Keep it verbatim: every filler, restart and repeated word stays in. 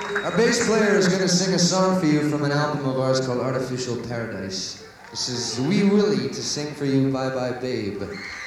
Our bass player is going to sing a song for you from an album of ours called Artificial Paradise. This is Wee Willie to sing for you Bye Bye Babe.